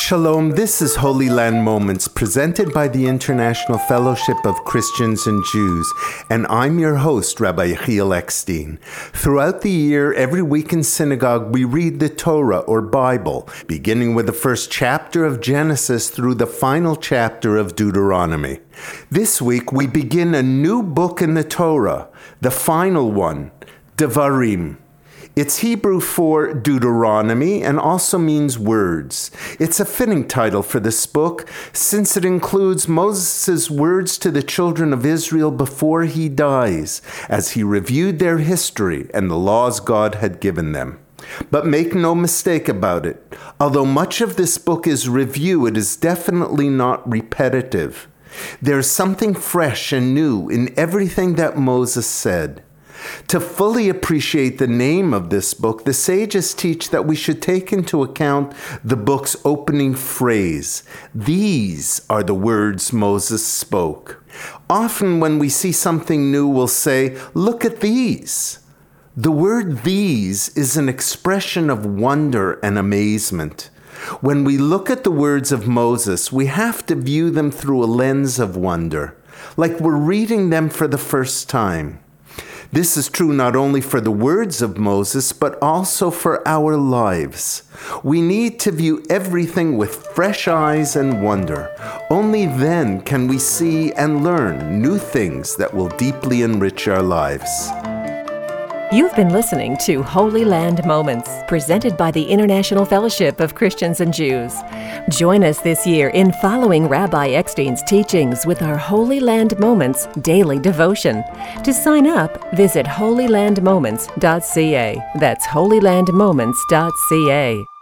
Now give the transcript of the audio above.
Shalom, this is Holy Land Moments presented by the International Fellowship of Christians and Jews, and I'm your host, Rabbi Yechiel Eckstein. Throughout the year, every week in synagogue, we read the Torah or Bible, beginning with the first chapter of Genesis through the final chapter of Deuteronomy. This week, we begin a new book in the Torah, the final one, Devarim. It's Hebrew for Deuteronomy and also means words. It's a fitting title for this book since it includes Moses' words to the children of Israel before he dies, as he reviewed their history and the laws God had given them. But make no mistake about it, although much of this book is review, it is definitely not repetitive. There's something fresh and new in everything that Moses said. To fully appreciate the name of this book, the sages teach that we should take into account the book's opening phrase. These are the words Moses spoke. Often when we see something new, we'll say, look at these. The word these is an expression of wonder and amazement. When we look at the words of Moses, we have to view them through a lens of wonder, like we're reading them for the first time. This is true not only for the words of Moses, but also for our lives. We need to view everything with fresh eyes and wonder. Only then can we see and learn new things that will deeply enrich our lives. You've been listening to Holy Land Moments, presented by the International Fellowship of Christians and Jews. Join us this year in following Rabbi Eckstein's teachings with our Holy Land Moments daily devotion. To sign up, visit holylandmoments.ca. That's holylandmoments.ca.